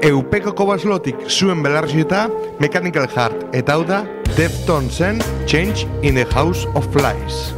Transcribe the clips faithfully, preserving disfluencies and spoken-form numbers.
Eupeko Kobaslotik zuen belarrizita Mechanical Heart, eta hau da Deftonesen Change in the House of Flies.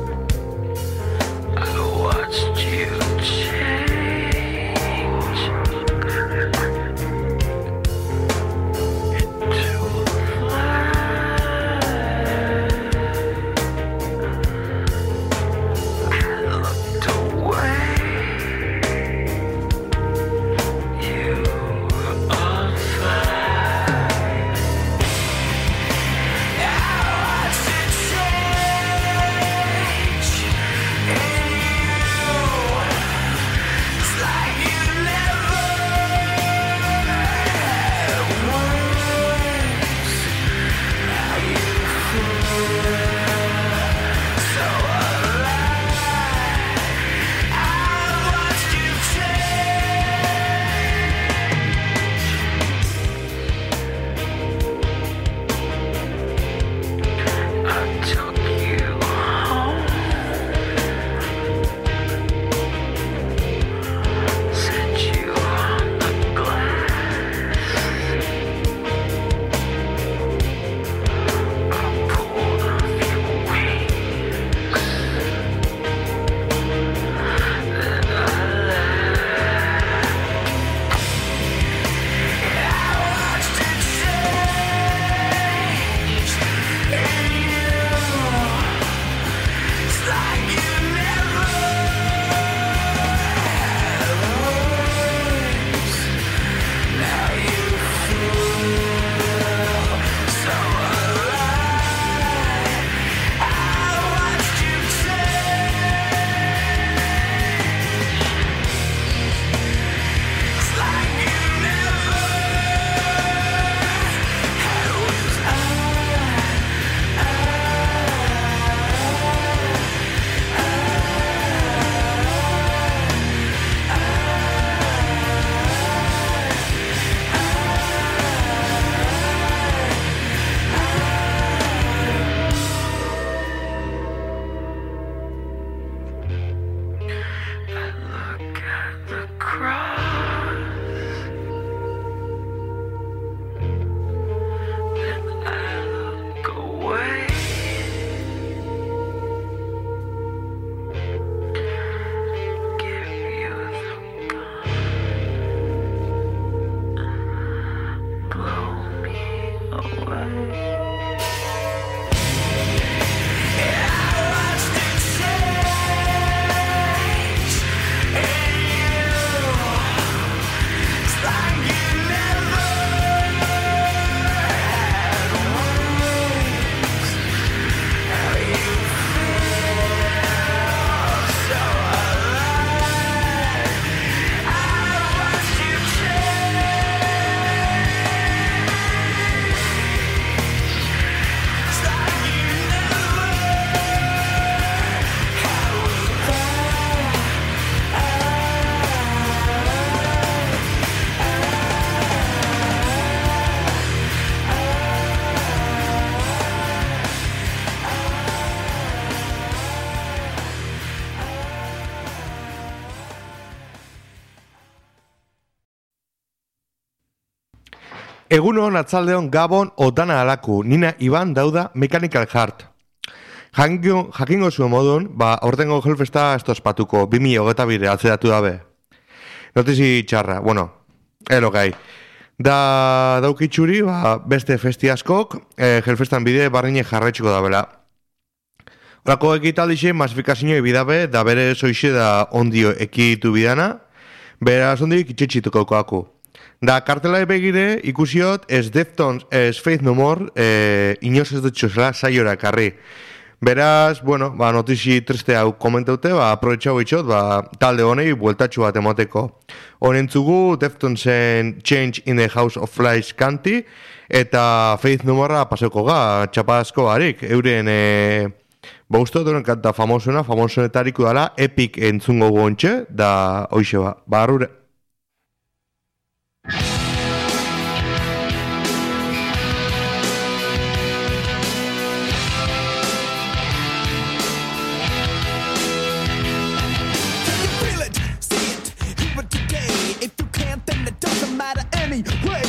Egunon atzaldeon Gabon Otana alaku, nina Iban dauda Mechanical Heart. Jakingo, jakingo zuen modun, ba, ortengo Hellfesta ez tospatuko, bi mila hogeita bire atzeratu dabe. Notizi txarra, bueno, ero gai. Da daukitxuri, ba, beste festi askok, eh, Hellfestan bide barrine jarraitxiko da bela. Horako ekitaldixe masifikazio bidabe, da bere zoixe da ondio ekitu bidana, bera zondik itxetxituko aku. Da kartela begire ikusiot ez Deftones, ez Faith No More, eh, inoz ez dutxozela saiora karri. Beraz, bueno, ba, notizi triste hau komentaute, ba, aprobetxau itxot, ba, talde honei bueltatxu bat emoteko. Honentzugu Deftonesen Change in the House of Flies kanti, eta Faith No More paseko ga, txapazko barik, euren, e, ba, uste duen kanta famosuna, famosunetariko dala, Epic entzungo gontxe, da, hoxe ba, barrure. Anyway,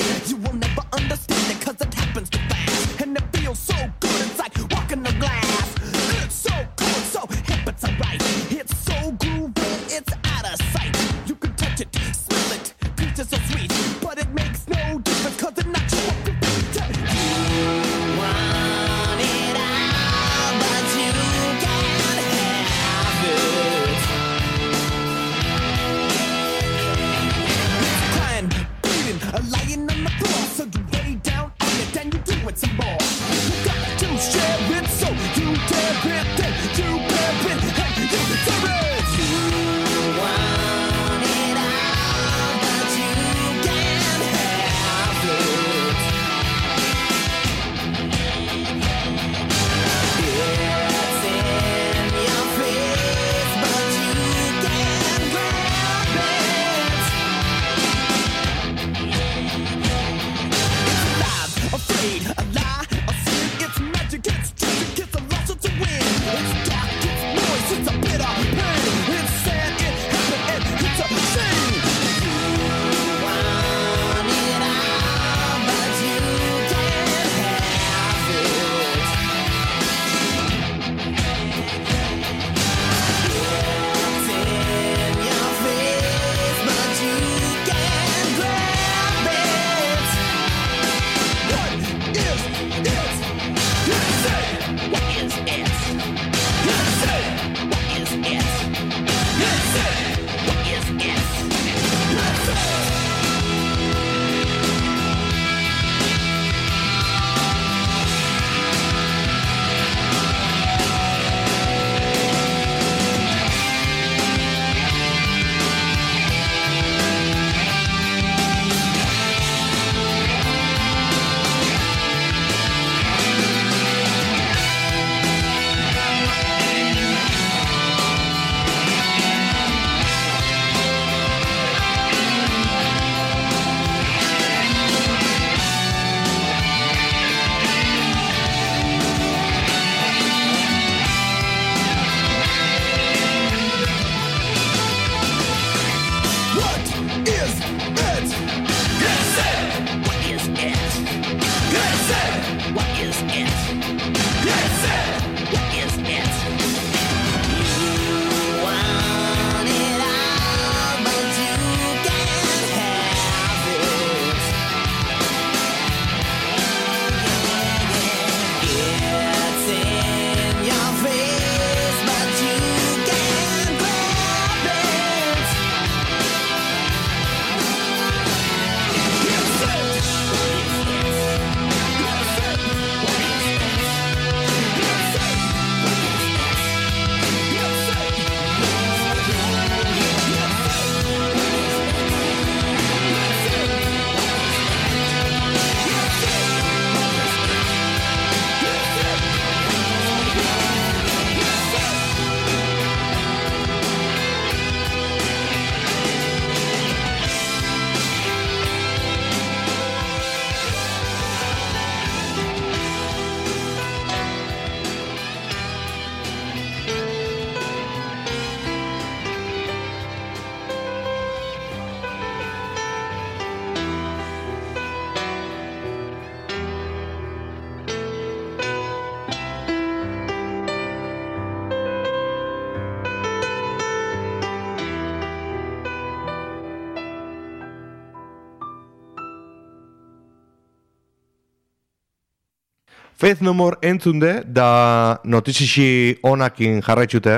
Faith No More entzunde, da notizixi onakin jarraitxute,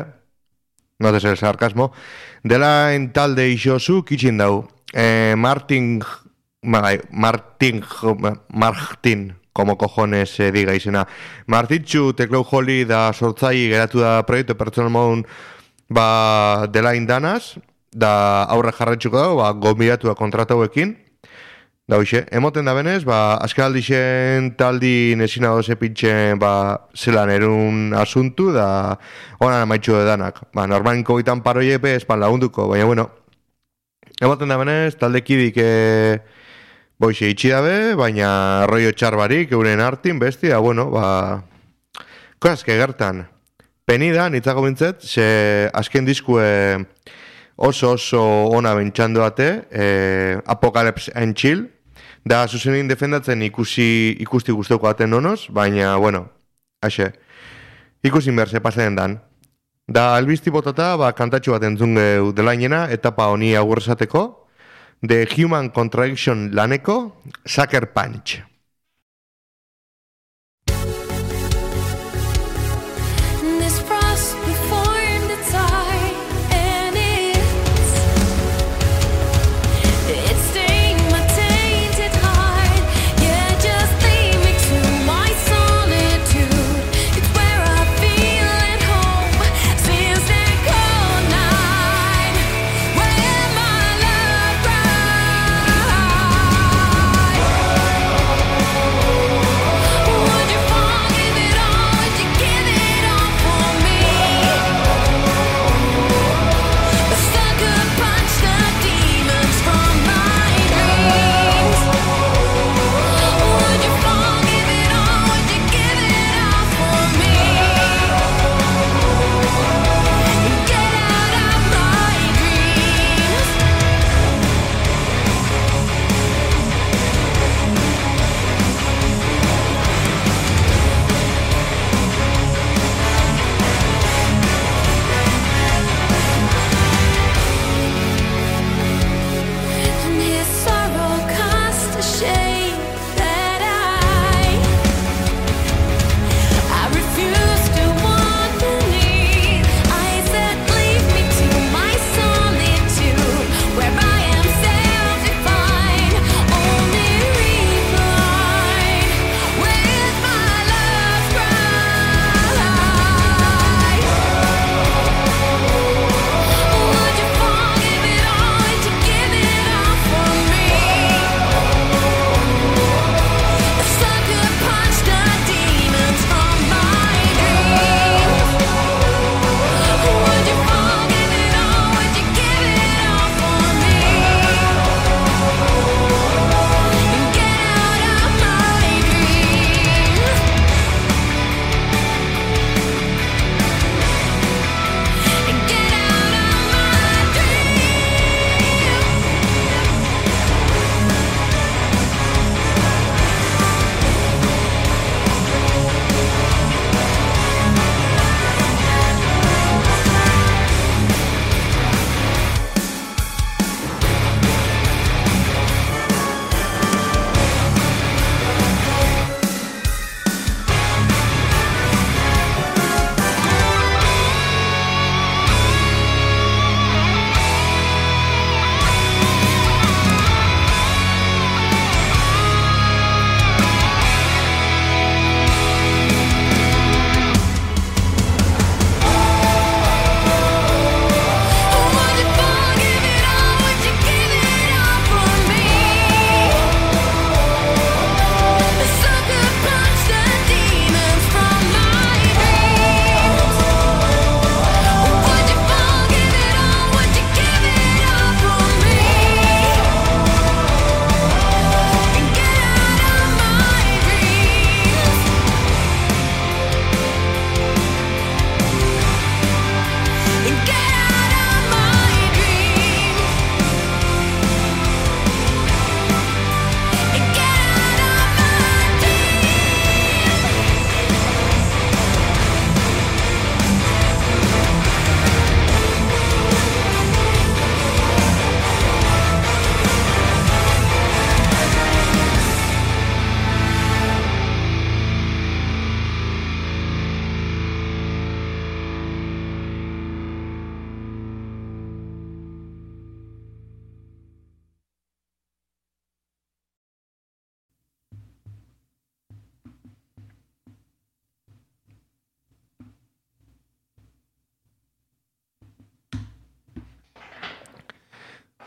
notez el sarkasmo, dela en talde isozu kitxin dau. Eh, Martin, Martin, Martin, como cojones eh, diga izena. Martitxu teklau joli da sortzai geratu da proiektu pertsonal modun ba, dela indanaz, da aurre jarraitxuko dago, ba, gombidatu da kontratauekin. Da hoxe, emoten da benez, ba, azken aldixen taldi nesina doze pintxen ba, zelan erun asuntu, da onan amaitxu edanak. Ba, normalinko gitan paroiepe espan lagunduko, baina bueno, emoten da benez, talde kidik e, boixe itxidabe, baina rollo txar barik, euren hartin, besti, da bueno, ba, kozazke gertan. Penida, nitzako bintzet, ze azken diskue oso oso ona bentxandu ate, e, Apocalypse and Chill, da zuzenin defendatzen ikusi ikusti guztoko aten nonoz, baina, bueno, haxe, ikusi berze pasen dan. Da albizti botata, ba, kantatxu bat entzunge delainena, etapa honi agurrezateko, The Human Contradiction laneko, Sucker Punch. Too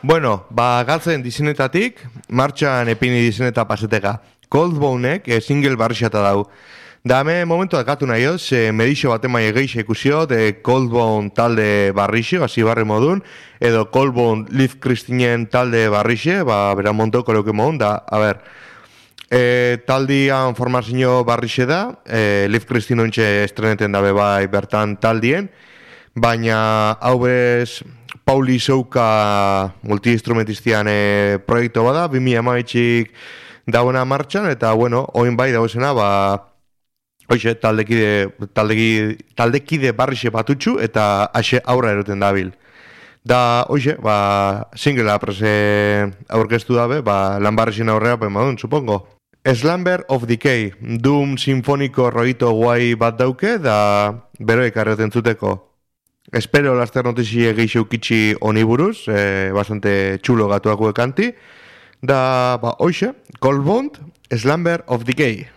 Bueno, ba, galtzen dizenetatik, martxan epini dizeneta paseteka. Coldbonek e, single barrixata dau. Da, me momentu akatu nahi hoz, e, medixo bat emai egeixe ikusio, de Coldbone talde barrixe, hasi barri modun, edo Coldbone Liv Kristinen talde barrixe, ba, bera montoko leuke modun, da, a ber, e, taldian formazio barrixe da, e, Liv Kristin ontxe estreneten dabe bai bertan taldien, baina hau bez Pauli Souka multi-instrumentistian e, proiektu bada, bi mila hamaitzik dauna martxan, eta bueno, oin bai dauzena, ba, hoxe, taldekide, taldekide, taldekide barrixe batutxu, eta ase aurra eroten dabil. Da, hoxe, ba, singlea prese aurkeztu dabe, ba, lan barrixen aurrea, ben madun, supongo. Slumber of Decay, Doom sinfoniko roito guai bat dauke, da beroek arreten zuteko. Espero laster notizie geixo ukitxi honi buruz, eh, bastante txulo gatuak kanti. Da, ba, hoxe, Coldbone, Slumber of Decay.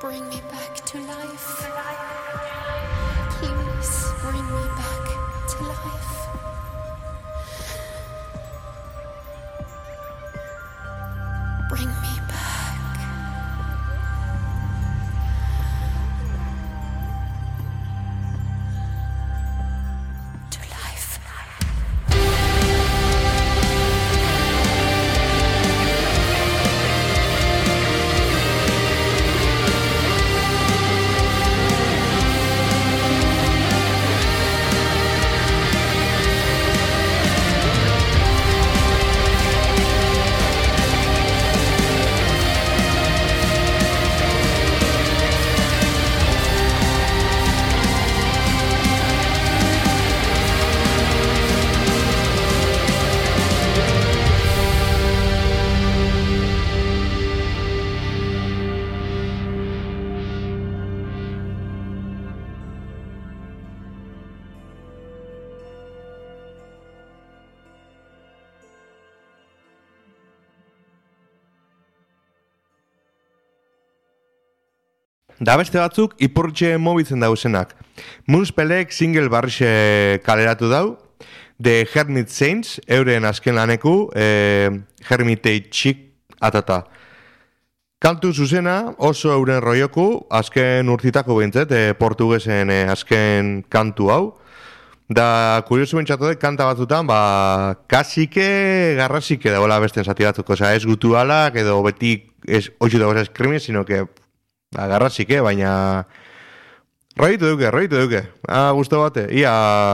Bring me back to life. Please bring me back to life. Bring me back. To life. Da beste batzuk ipurtxe mobitzen dauzenak. Moonspellek single barrixe kaleratu dau, The Hermit Saints, euren azken laneku, e, Hermitage Chic atata. Kantu zuzena oso euren roioku, azken urtitako behintzet, e, portugesen e, azken kantu hau. Da, kuriosu bentsatu dut, kanta batzutan, ba, kasike, garrasike dagoela besten zati batzuk. Osa, ez gutualak, edo beti, ez oitxu dago eskrimi, sino que ba, garrasike, baina roitu duke, roitu duke. Ah, guztu bate, ia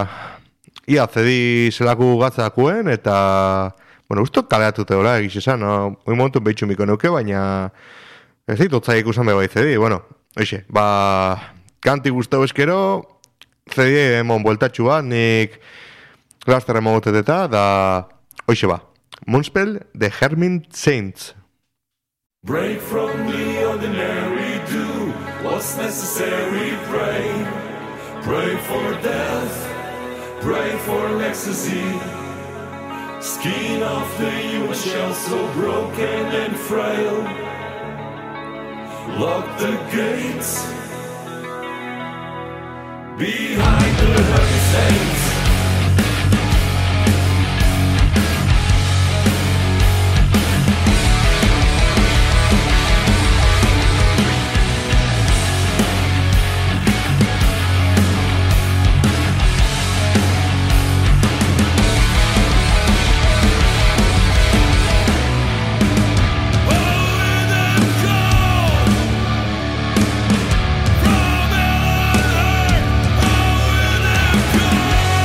ia zedi zelaku gatzakuen, eta bueno, guztu kaleatu teola, egiz esan, no? Hoi momentu behitxu miko nuke, baina ez dit otzai ikusan bebai zedi, bueno, oixe, ba, kanti guztu eskero, zedi emon bueltatxu bat, nik laster emogotet eta, da, oixe ba, Moonspell, The Hermit Saints. Break from the ordinary, do what's necessary, pray. Pray for death, pray for ecstasy. Skin of the human shell so broken and frail. Lock the gates behind the Hermit Saints. Go!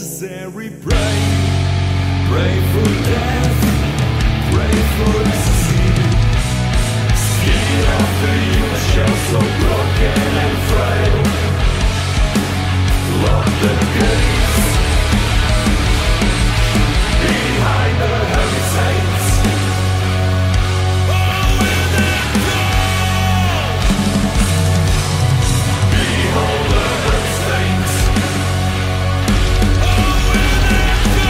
necessary. Pray, pray for death, pray for disease. Skin of the human shell so broken and frail. Lock the gates behind the heavy saints. Oh, will that go? Behold the heavy saints. Oh, will that go?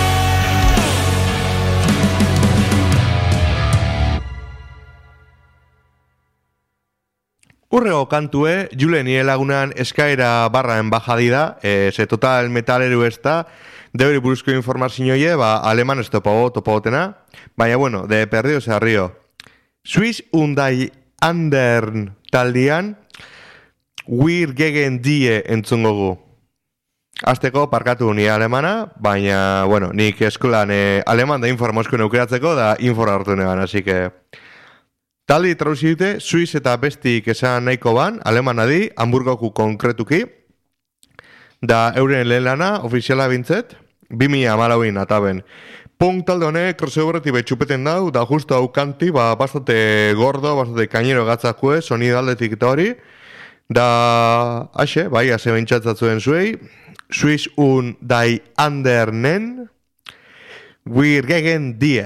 Urrego kantue, Julen nire lagunan eskaera barra embajadida, e, ze total metaleru ez da, deberi buruzko informazioie, ba, aleman ez topago, topagotena, baina, bueno, de perdido se arrio. Swiss undai andern taldian, wir gegen die entzungo gu. Azteko parkatu nire alemana, baina, bueno, nik eskolan e, aleman da informazko neukeratzeko, da infora hartu negan, así que... Taldi trauzi dute, Swiss eta bestik esan nahiko ban, alemana di, Hamburgoku konkretuki, da euren lehen lana, ofiziala bintzet, bi mila hamalauin ataben. Punk talde honek, crossoverretik betxupeten dau, da justo hau kanti, ba, bastante gordo, bastante kainero gatzakue, sonido aldetik eta hori, da, haxe, bai, haze bentsatzatuen zuei, Swiss un dai andernen, wir gegen die.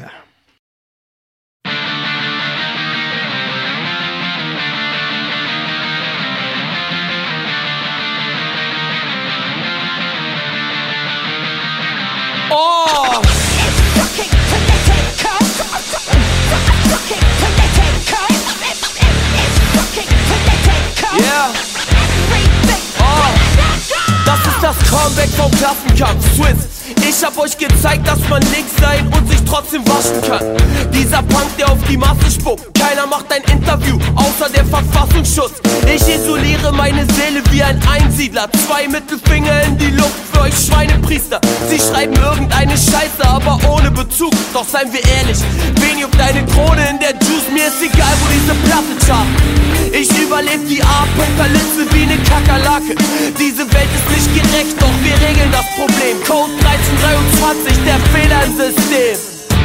Oh! Fucking political. Fucking political. It's fucking political. Yeah! Everything. Oh! Das ist das Comeback vom Klassenkampf. Swiss, ich hab euch gezeigt, dass man nix sein und sich trotzdem waschen kann. Dieser Punk, der auf die Masse spuckt. Keiner macht ein Interview, außer der Verfassungsschutz. Ich isoliere meine Seele wie ein Einsiedler. Zwei Mittelfinger in die Luft für euch Schweinepriester. Sie schreiben irgendeine Scheiße, aber ohne Bezug. Doch seien wir ehrlich, wen juckt deine Krone in der Juice? Mir ist egal, wo diese Platte chartet. Ich überlebe die Apokalypse wie ne Kakerlake. Diese Welt ist nicht gerecht, doch wir regeln das Problem. Code dreizehn dreiundzwanzig, der Fehler im System.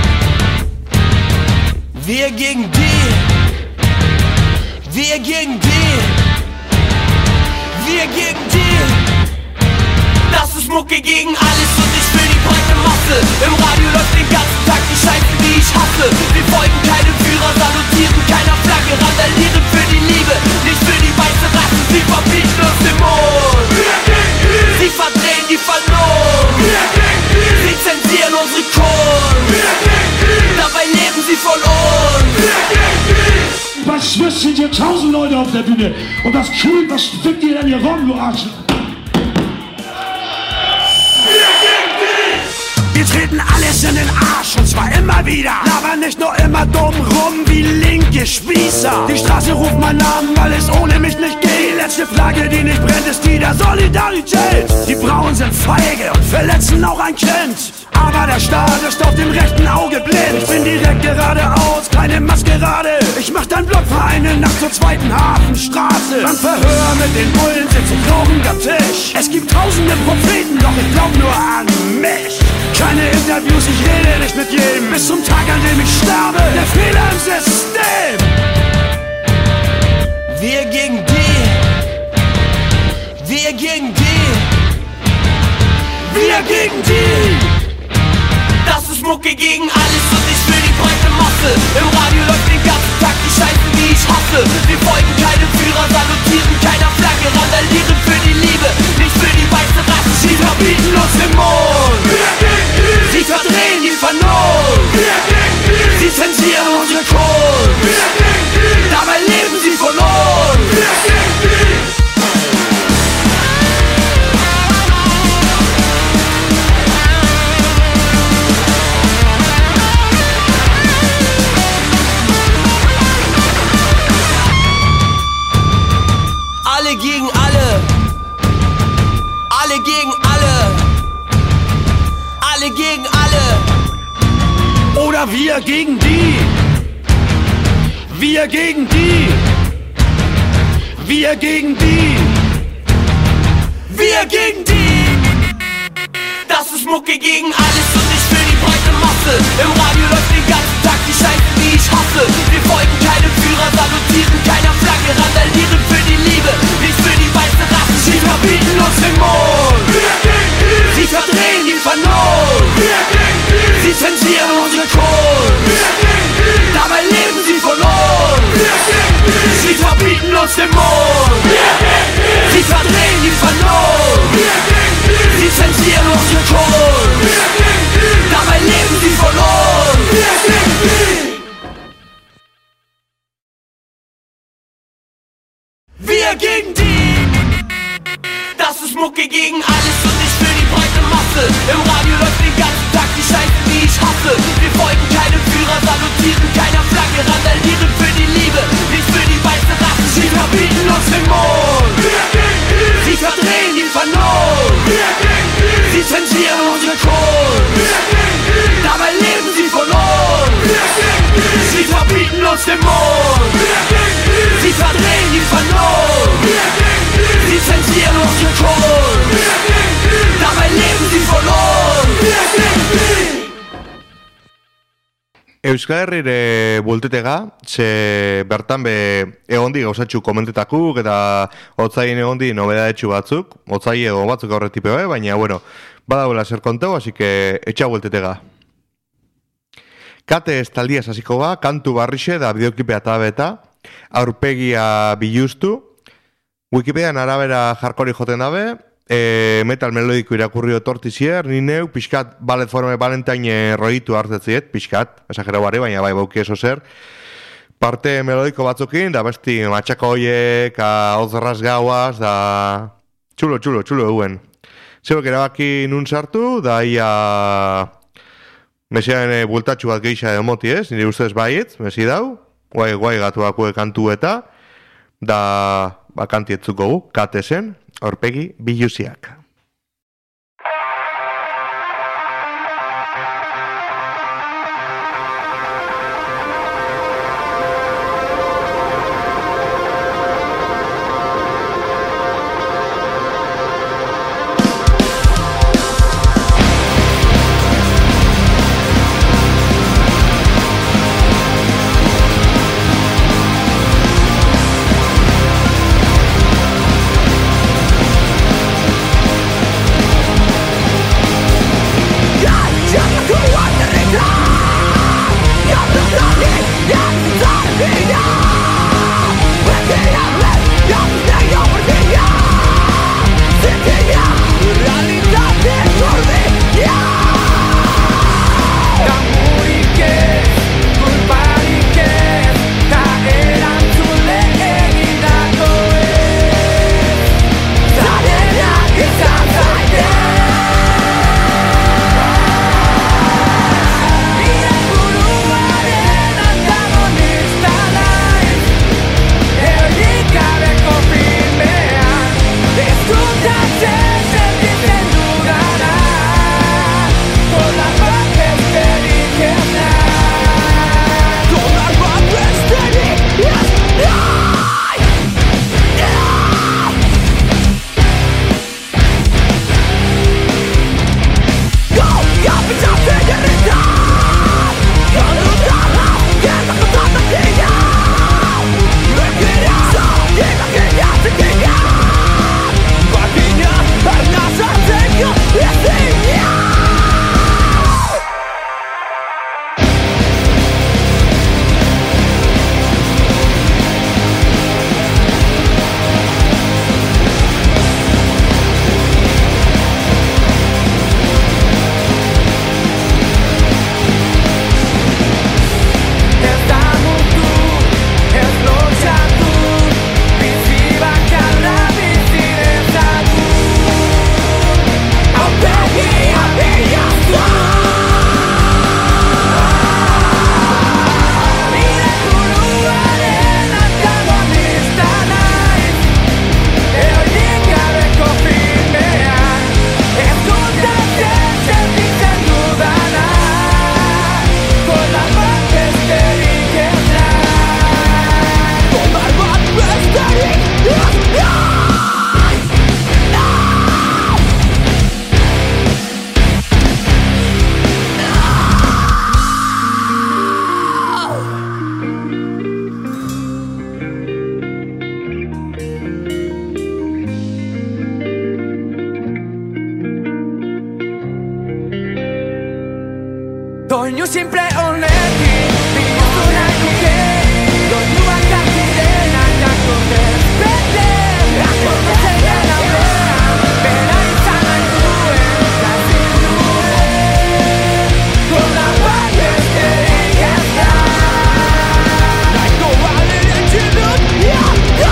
Wir gegen die. Wir gegen die. Wir gegen die. Das ist Mucke gegen alles und ich will die breite Masse. Im Radio läuft den ganzen Tag die Scheiße, die ich hasse. Wir folgen keinem Führer, salutieren keiner Flagge, randalieren für die Liebe, nicht für die weiße Rasse. Sie verbieten uns den Mond. Sie verdrehen die Vernunft. Sie zensieren unsere Kunst. Dabei leben sie von uns. Bei Swiss sind hier tausend Leute auf der Bühne. Und das Kühl, was fickt ihr denn hier rum, du Arsch? Wir treten alles in den Arsch und zwar immer wieder. Labern nicht nur immer dumm rum wie linke Spießer. Die Straße ruft meinen Namen, weil es ohne mich nicht geht. Die letzte Flagge, die nicht brennt, ist die der Solidarität. Die Brauen sind feige und verletzen auch ein Kind. Aber der Staat ist auf dem rechten Auge blind. Ich bin direkt geradeaus, keine Maskerade. Ich mach dein Blockvereine nach zur zweiten Hafenstraße. Beim Verhör mit den Bullen sitz ich rauchend am Tisch. Es gibt tausende Propheten, doch ich glaub nur an mich. Keine Interviews, ich rede nicht mit jedem. Bis zum Tag, an dem ich sterbe. Der Fehler im System. Wir gegen die. Wir gegen die. Wir gegen die. Das ist Mucke gegen alles und ich will die breite Masse. Im Radio läuft den ganzen Tag die Scheiße, die ich hasse. Wir folgen keinem Führer, salutieren keiner Flagge, randalieren für die Liebe, nicht für die weiße Rasse. Sie verbieten uns den Mond. Sie verdrehen die Vernunft. Sie zensieren unsere Kunst. Dabei leben sie von uns. Alle gegen alle. Alle gegen alle. Alle gegen alle. Oder wir gegen die. Wir gegen die. Wir gegen die. Wir gegen die. Mucke gegen alles und nicht für die breite Masse. Im Radio läuft den ganzen Tag die Scheiße, die ich hasse. Wir folgen keinem Führer, salutieren keiner Flagge, randalieren für die Liebe, nicht für die weiße Rasse. Sie verbieten uns den Mond, sie verdrehen die Vernunft, sie zensieren unsere Kunst, dabei leben sie von uns. Sie verbieten uns den Mond, sie verdrehen die Vernunft, sie zensieren unsere Kunst, dabei leben sie von uns. Wir gegen die, das ist Mucke gegen alles und nicht für die breite Masse. Im Radio läuft den ganzen Tag die Scheiße, die ich hasse. Wir folgen keinem Führer, salutieren keiner Flagge, randalieren für die Liebe, nicht für die weiße Rasse. Sie verbieten uns den Mond, sie verdrehen die Vernunft, sie zensieren unsere Kunst, dabei leben sie von uns. Sie verbieten uns den Mond, sie verdrehen die Vernunft, sie zensieren unsere Kunst, dabei leben sie von uns. Euskal Herrire bultetega, ze bertan be egondi gauzatxu komentetakuk eta otzaien egondi nobedadetxu batzuk, otzai ego batzuk aurretipe bai, baina, bueno, badagoela zer konteu, así que etxa bultetega. Kate ez taldiaz hasiko ba, kantu barrixe da bideoklipea eta beta, aurpegia biluztu, Wikipedian arabera jarkori joten dabe, e, metal melodiko irakurri otortizier, ni neu, pixkat, ballet forme Valentine roitu hartetziet, pixkat, esagero bari, baina bai bauki eso zer, parte melodiko batzukin, da besti matxako hoiek, ozerraz gauaz, da txulo, txulo, txulo eguen. Zebek erabaki nun sartu, da ia mesian e, bultatxu bat geixa edo moti ez, nire ustez baiet, mesi dau, guai, guai gatuako kantu eta, da bakantietzuk gogu, katesen, aurpegi biluziak. We'll be right back. Doinu simple honekin Bihurtu nahi nuke Doinuak artidenak Jakorde bete Jakorde zeien aurrean Bera izan nahi duen Gazin duen Gola bat besterik ez da Nahiko balere txinut Iako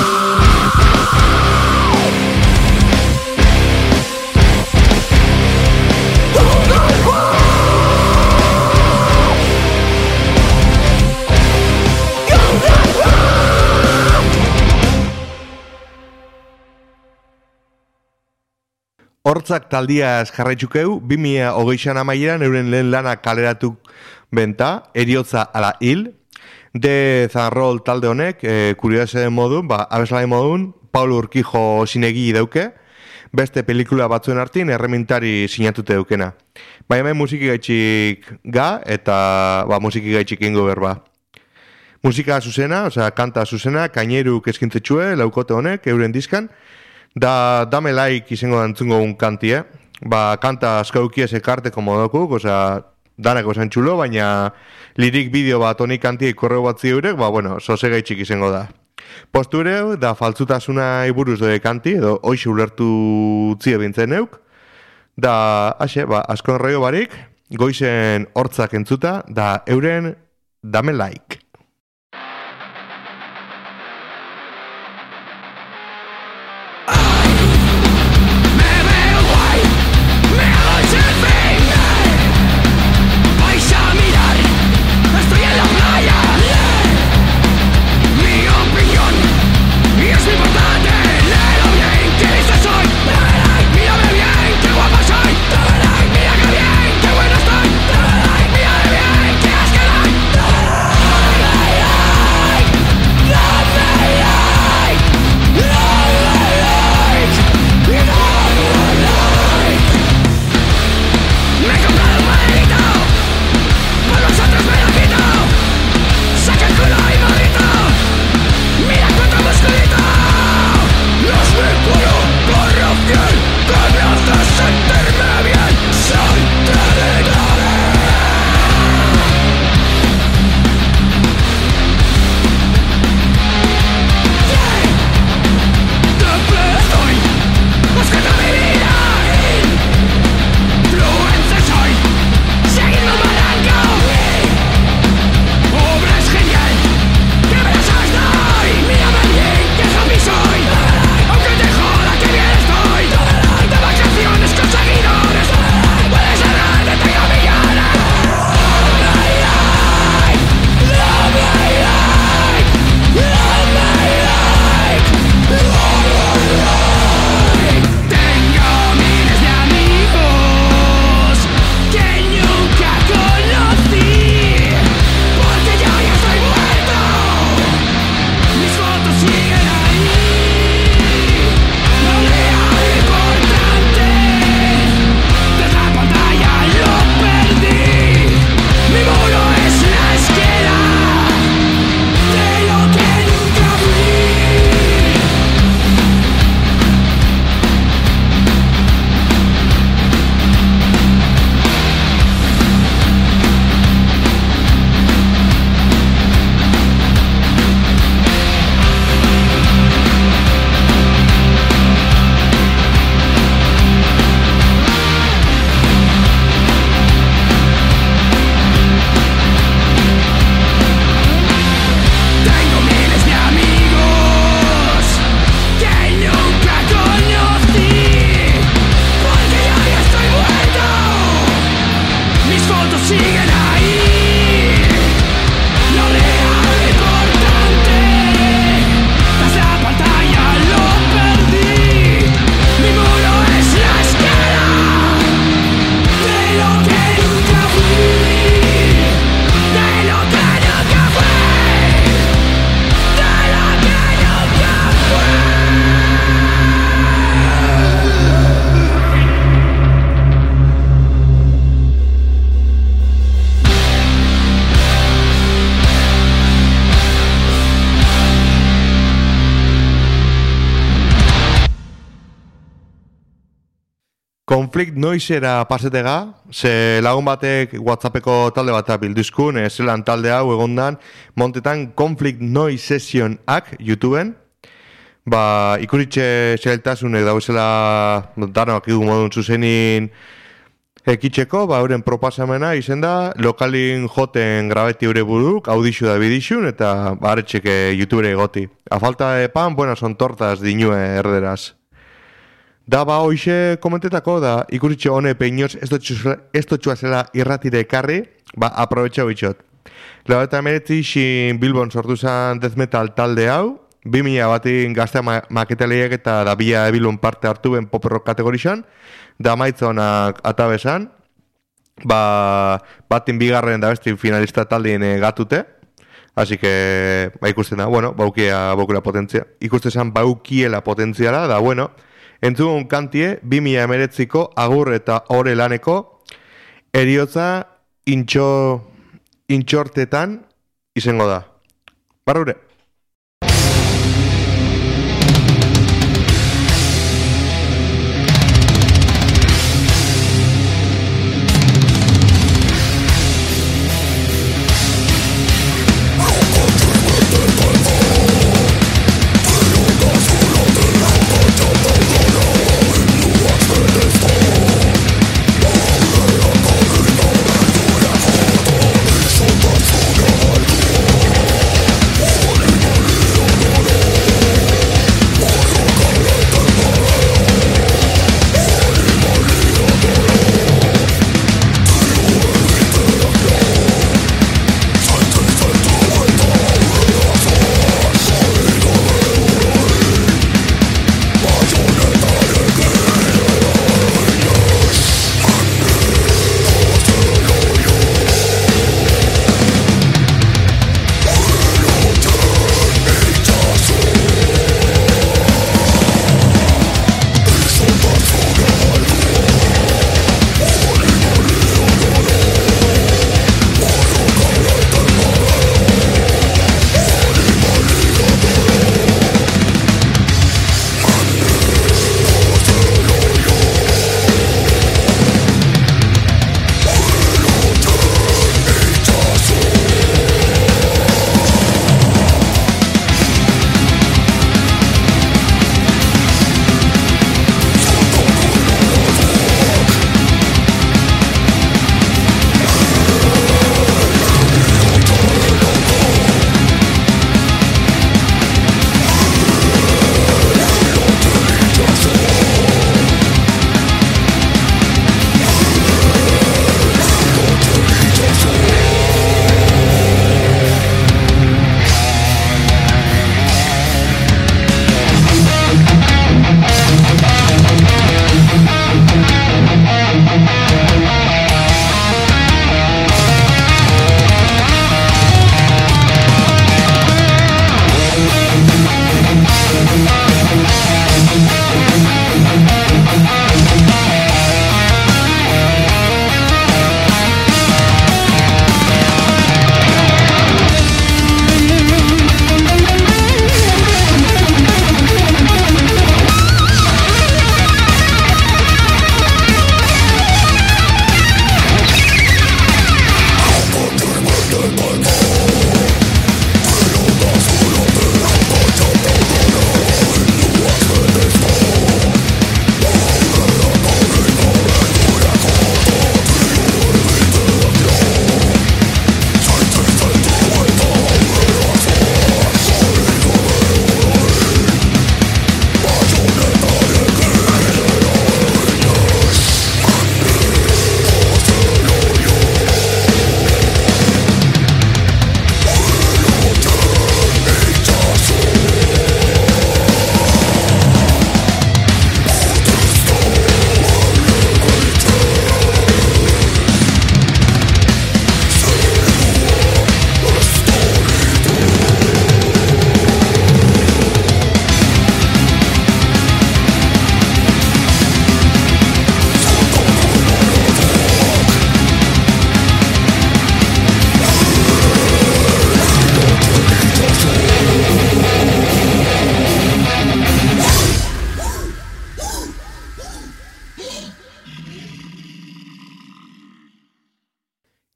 Hortzak taldiaz jarraitxukeu, bi mila hogeian amaieran euren lehen lana kaleratu benta, eriotza ala hil. De Zanrol talde honek, e, kuriosen modun, ba, abeslai modun, Paulo Urquijo sinegi dauke, beste pelikula batzuen artin erremintari sinatute daukena. Baina hemen musiki gaitxik ga, eta ba, musiki gaitxik ingo berba. Musika zuzena, osea, kanta zuzena, kaineruk eskintzetxue, laukote honek, euren diskan, da dame like izango dantzungo un kantie, ba, kanta askaukies ekarteko modokuk, osea, danako zen txulo, baina lirik bideo bat honi kantiek korreo bat ziurek, ba, bueno, zoze gaitxik izango da. Postureu, da faltzutasuna iburuz doi kanti, edo hoxe ulertu tzio bintzen neuk, da, haxe, ba, askon roio barik, goizen hortzak entzuta, da euren dame like. Mírame bien, qué buena estoy. Mírame bien, qué asco doy. Conflict noizera pasetega, ze lagun batek WhatsAppeko talde bat bilduzkun, e, zelan talde hau egondan, montetan Conflict Noise Sessionak YouTubeen, ba, ikuritxe zeltasunek dauzela danak idu modun zuzenin ekitzeko, ba, euren proposamena izen da, lokalin joten grabeti eure buruk, audixu da bidixun, eta baretxeke YouTubere egoti. A falta de pan, buenas son tortas dinue erderaz. Da, ba, hoxe komentetako, da, ikuritxe hone peinoz, ez dutxua zela irratire ekarri, ba, aprobetxa bitxot. Lau eta meretzi xin Bilbon sortu zen death metal talde hau, bi mila batin gaztea ma maketaleiak eta da bila ebilun parte hartu ben pop rock kategorixan, da maitzonak atabesan, ba, batin bigarren da bestin finalista taldien e, gatute, así que, ba, ikusten da, bueno, baukia, baukela potentzia, ikusten zen baukiela potentziala, da, bueno, entzun kantie, bi mila emeretziko agur eta ore laneko, eriotza intxo, intxortetan izango da. Barrure. We'll be right back.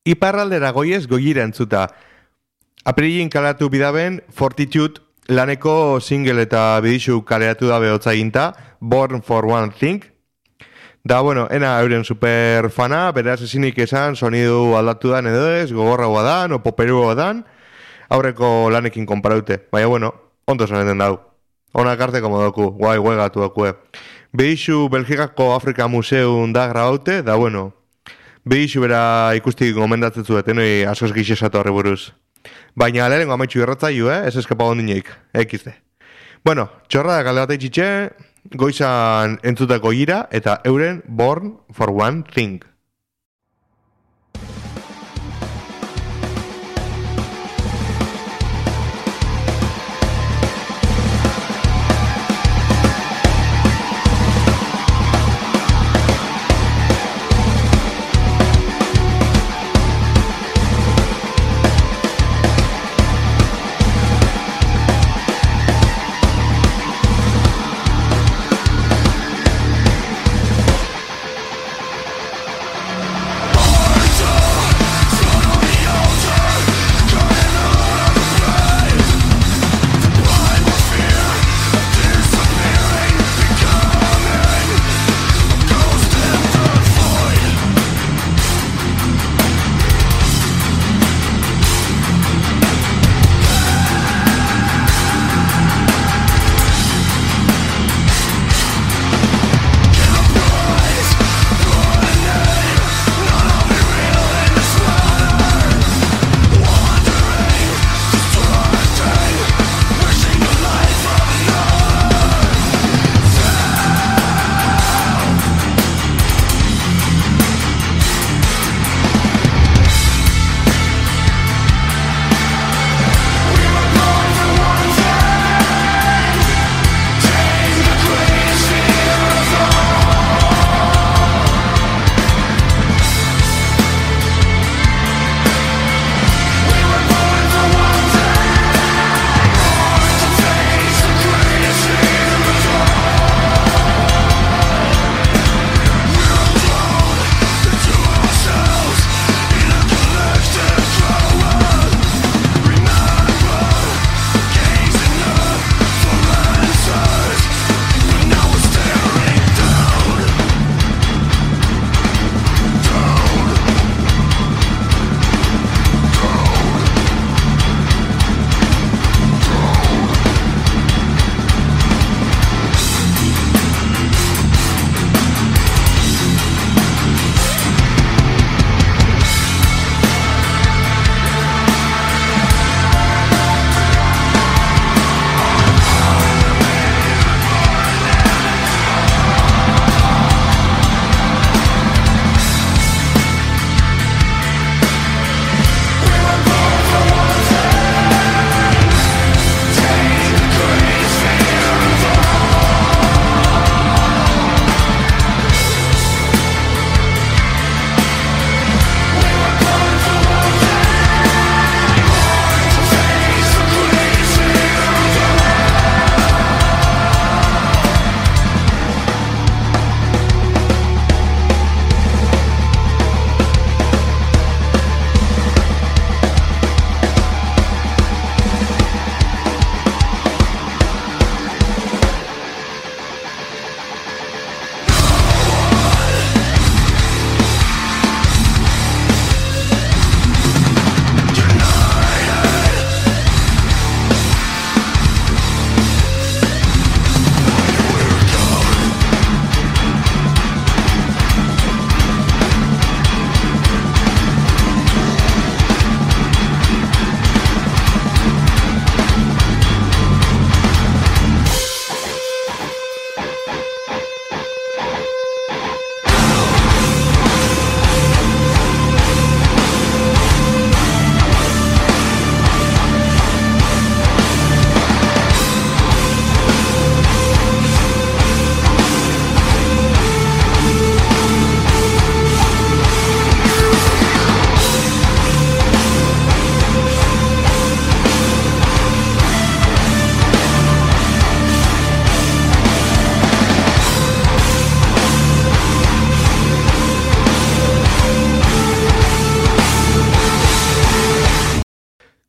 Iparraldera goiez goira entzuta. Aprilin kalatu bidaben Fortitude laneko single eta bidizu kaleratu dabe hotzaginta, Born for One Thing. Da, bueno, ena euren super fana, beraz ezinik esan, sonidu aldatu dan edo ez, gogorragoa dan, o poperugoa dan, aurreko lanekin konparaute. Baina, bueno, ondo soneten dau. Onak arte komodoku, guai, guegatu dakue. Behizu Belgikako Afrika Museun da grabaute, da, bueno, behizu bera ikusti gomendatzen zuet, enoi askoz gixesatu horri buruz. Baina lehenko amaitxu irratzaiu, eh? Ez eskapa gondineik, ekizte. Bueno, txorra da kalde bat eitxitxe, goizan entzutako gira, eta euren Born for One Thing.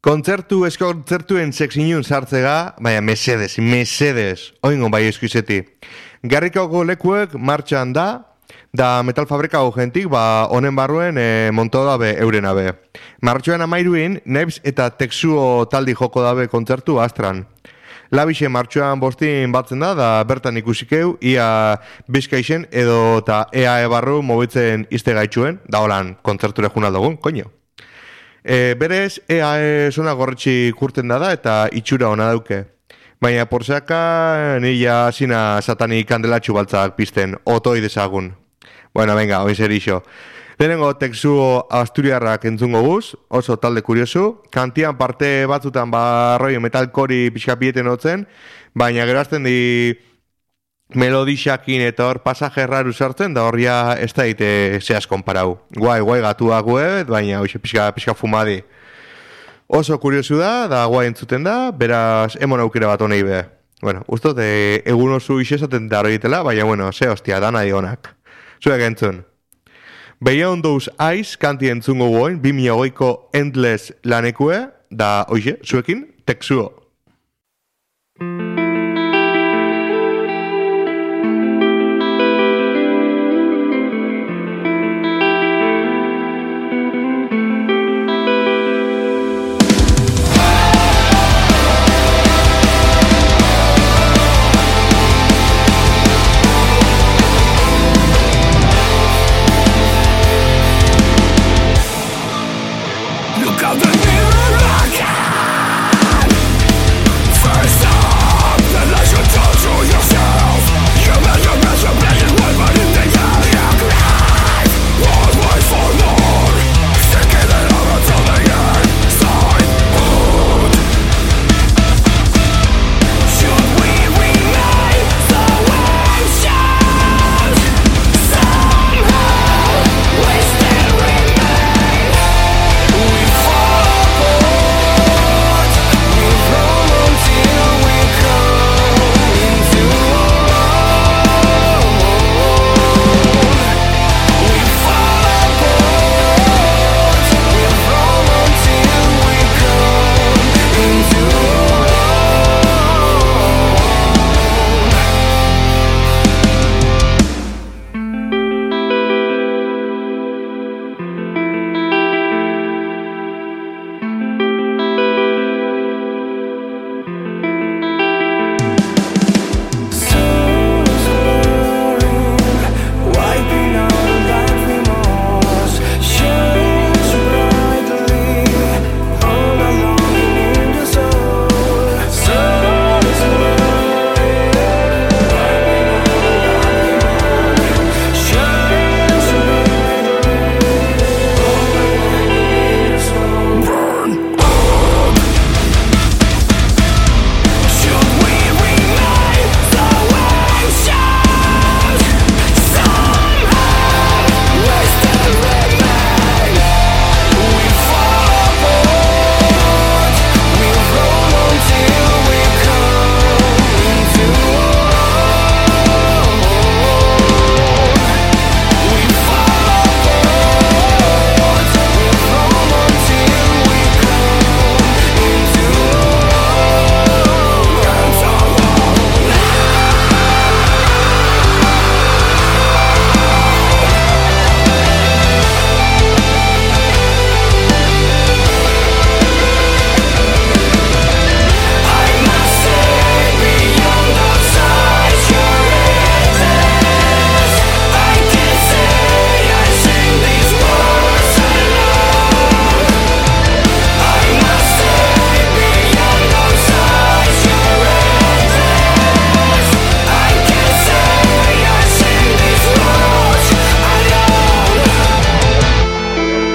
Kontzertu eskontzertuen sexinun sartzega, baina mesedes, mesedes, oingon bai eskuizeti. Garrikako lekuek martxan da, da metal fabrika gentik, ba, honen barruen e, monto dabe euren abe. Martxoan amairuin, Knives eta Texuo taldi joko dabe kontzertu astran. Labixe martxoan bostin batzen da, da bertan ikusikeu, ia Bizkaixen edo eta E A E barru mobitzen izte gaitxuen, da holan kontzerture juna dugun, koño. E, berez, E A E zona gorretxi kurten da da eta itxura ona dauke. Baina porsaka nila zina satanik kandelatxu baltzak pizten, otoi dezagun. Bueno, venga, oin zer iso. Lehenengo Texuo Asturiarrak entzungo guz, oso talde kuriosu. Kantian parte batzutan barroi metalkori pixkapieten hotzen, baina gerazten di melodixakin eta hor pasaje erraru sartzen, da horria ez da ite zehaz konparau. Guai, guai gatuak web, baina hoxe pixka, pixka fumadi. Oso kuriosu da, da guai entzuten da, beraz emon aukera bat honei be. Bueno, ustot, e, egun oso isesaten da horietela, baina bueno, ze hostia, da nahi honak. Zuek entzun. Beyond Those Eyes kanti entzungo goin, bi mila hogeiko Endless lanekue, da, oixe, zuekin, Texuo. Look out the mirror again. First up, then let you talk to yourself. You bet your best, you're playing one, but in the end you cry. Won't wait for more. Thinking it out until the end. Sign out. Should we remain so anxious? Somehow we still remain. We fall apart. We roll until we come into our own. We fall apart. We roll until we come into our own. Souls blurring, wiping out that remorse. Shines brightly, all along in the soul. Souls blurring, wiping out that remorse. Shines brightly, all along in the soul. Burn out. Should we remain so anxious? Somehow we still remain. We fall apart. We roll until we come into our own. We fall apart. We roll until we come into our I must say beyond those eyes you're endless. I can say I sing these words alone. I must say beyond those eyes you're endless. I can say I sing these words alone.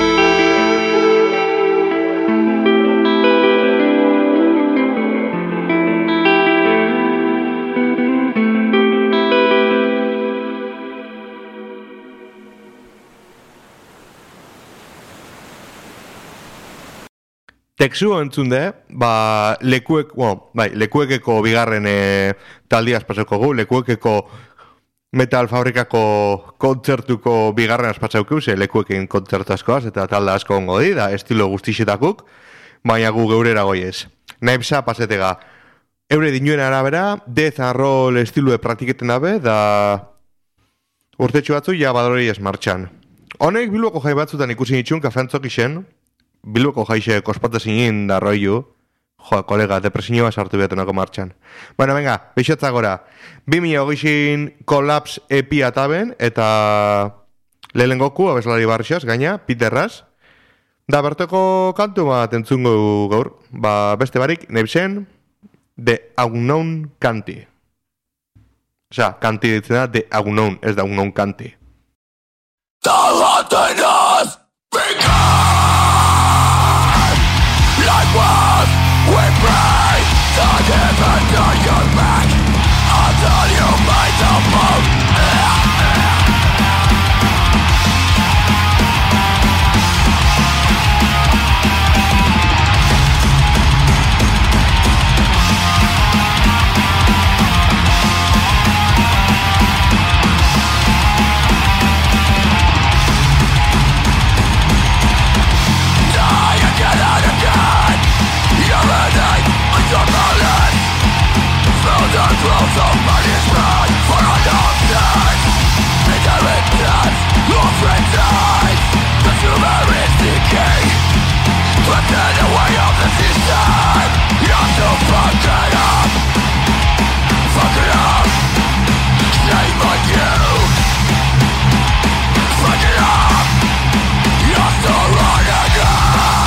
Texuo entzunde, ba, lekuek, bueno, bai, lekuekeko bigarren e, taldiaz pasauko gu, lekuekeko metal fabrikako kontzertuko bigarren aspatzauko, ze lekuekin kontzertu askoaz, eta talde asko ongo di, da estilo guztixetakuk. baina gu geurera goiez. Naipsa pasetega. Eure dinuen arabera, death and roll estilue praktiketen dabe, da urtetxo batzu ja badorei ez martxan. Honek Bilboko jai batzutan ikusi nitxun kafeantzok isen, Bilboko jaixe kospatazinin da roiu, joa, kolega, depresinioa sartu behatenako martxan. Bueno, venga, bixotza gora. bi mila hogeixin Collapse E P ataben, eta lehen goku, abeslari barrixaz, gaina, Peterraz. Da, bertoko kantu bat entzungo gaur. Ba, beste barik, nebzen, The Unknown Canty. Osea, Canty ditzen da, The Unknown, ez da Unknown Canty. The happiness began. Like what we pray, the heaven on your back until you made the move. Close of money's blood for a long time. Ignorant death, offering dies. The tumor is decay. Twisted away of the system. You have to fuck it up. Fuck it up. Shame on you. Fuck it up. You have to run again.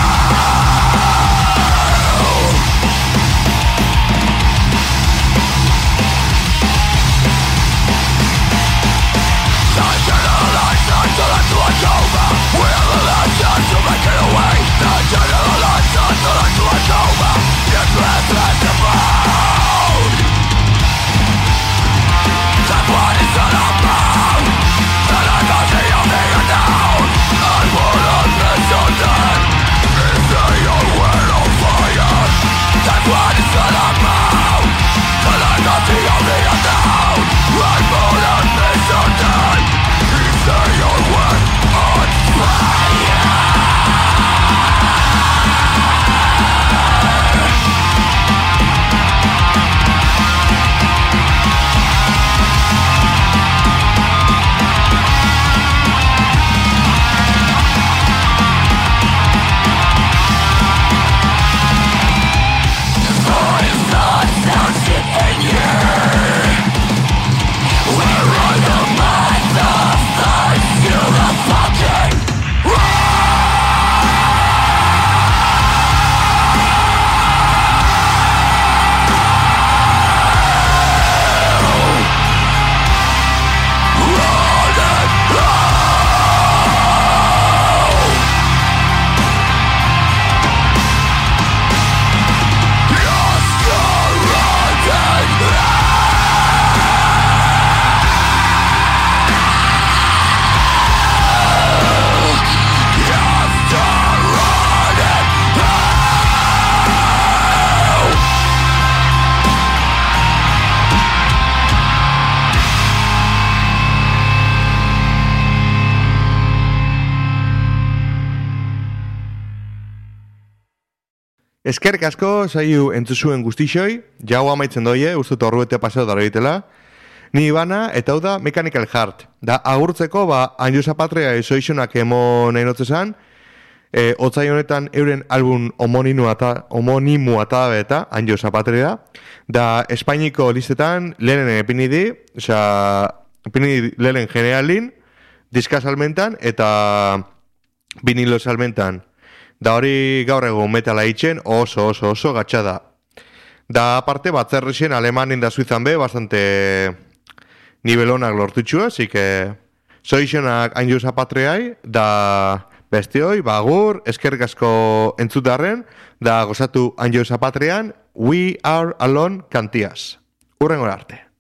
To make it away, the generalized until I do a coma. Your breath has the bound. That's what it's all about. That I got the only down. I wouldn't listen then. Is there your way of fire? That's what it's all about. That I got the only down. I wouldn't listen then. Is there your way on fire? Eskerrik asko, saiu entzuzuen guztixoi, jau amaitzen doie, uste torruete paseo dara ditela. Ni Ibana, eta hau da Mechanical Heart. Da, agurtzeko, ba, Anjusa Patria esoizunak emo nahi notzezan, e, otzai honetan euren album homonimu ata, homonimu ata eta Anjusa Patria. Da, Espainiko listetan, lehenen epini di, osea, epini lehenen generalin, diska salmentan, eta vinilo salmentan. Da hori gaur egun metala itxen oso oso oso gatxada. Da aparte batzerrixen Alemanin da Suizan be bastante nivelonak lortutxua, así que soixonak Anjusa Patriai, da bestioi, bagur, eskerrik asko entzutarren, da gozatu Anjusa Patrian, We Are Alone kantiaz. Urrengora arte.